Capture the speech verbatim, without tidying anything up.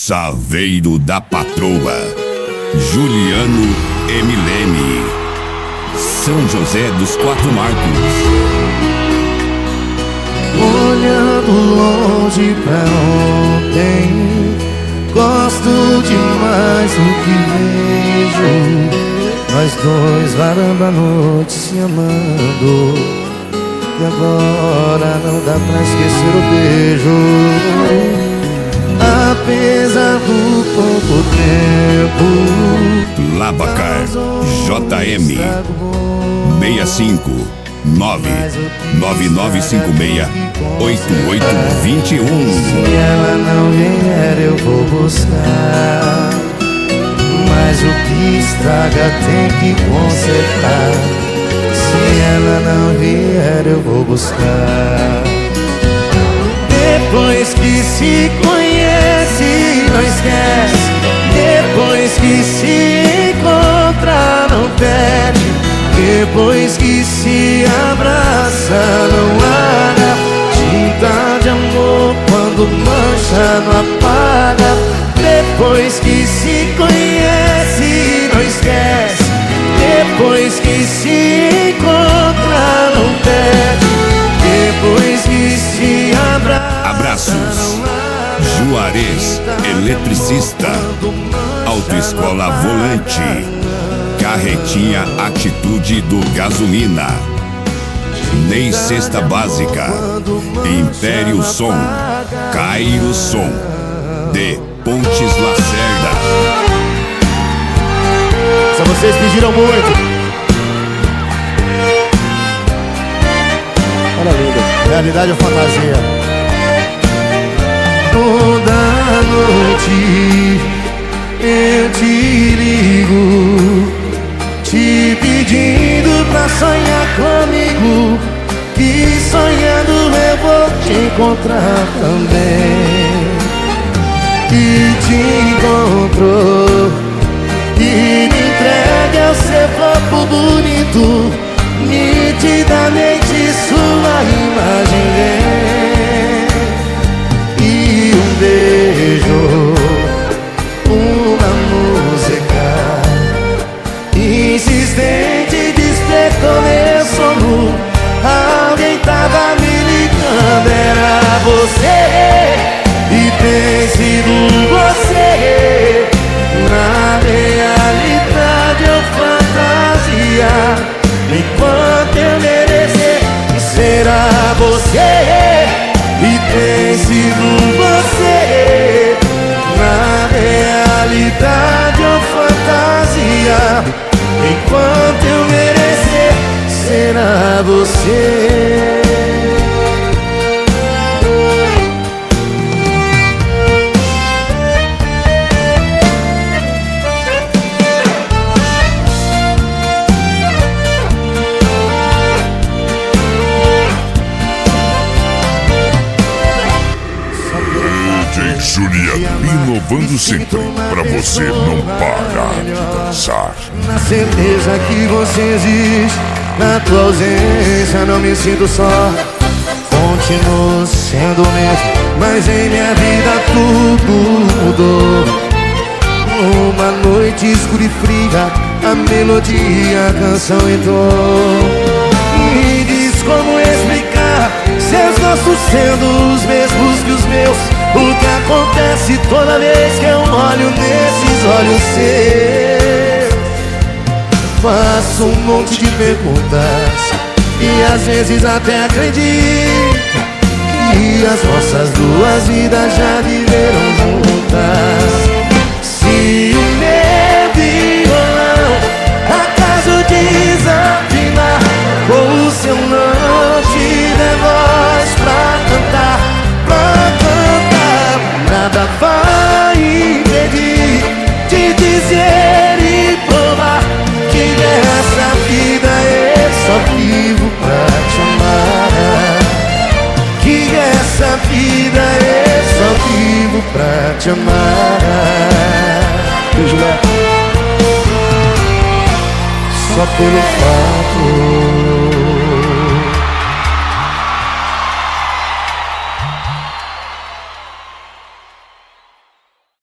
Saveiro da Patroa, Juliano Emilene, São José dos Quatro Marcos. Olhando longe pra ontem, gosto demais do que vejo. Nós dois varando a noite se amando, e agora não dá pra esquecer o beijo. Apesar do pouco tempo, Labacar J M seis cinco nove nove nove cinco seis oito oito dois um. Se ela não vier eu vou buscar, mas o que estraga tem que consertar. Se ela não vier eu vou buscar. Depois que se conhece, não esquece. Depois que se encontra, não perde. Depois que se abraça, não larga. Tinta de amor quando mancha não apaga. Depois que se conhece, não esquece. Depois que se encontra, não perde. Depois que se abraça. Abraços. Juarez, eletricista. Autoescola Volante. Carretinha Atitude do Gasolina. Ney Cesta Básica. Império Som. Cairo Som. De Pontes Lacerda. Só vocês pediram muito. Olha linda. Realidade ou fantasia? Toda noite eu te ligo, te pedindo pra sonhar comigo, que sonhando eu vou te encontrar também. E te encontrou e me entregue ao seu corpo bonito, nitidamente sua imagem vem. E um beijo, uma música insistente despertou meu sono. Alguém tava me ligando, era você, e tem sido você. Na realidade ou fantasia, enquanto eu merecer, será você, e tem sido você. Na realidade ou fantasia, enquanto eu merecer, será você. Juliano, inovando sempre, pra você não parar de dançar. Na certeza que você existe, na tua ausência não me sinto só. Continuo sendo o mesmo, mas em minha vida tudo mudou. Uma noite escura e fria, a melodia, a canção entrou. Me diz como explicar seus gostos sendo os mesmos que os meus. O que acontece toda vez que eu olho nesses olhos seus? Faço um monte de perguntas e às vezes até acredito que as nossas duas vidas já viveram juntas. Se o meu violão acaso desafinar, ou se eu não tiver voz pra cantar, pra cantar, nada vai impedir de dizer e provar que nessa vida eu só vivo pra te amar. Que essa vida eu só vivo pra te amar. Só pelo fato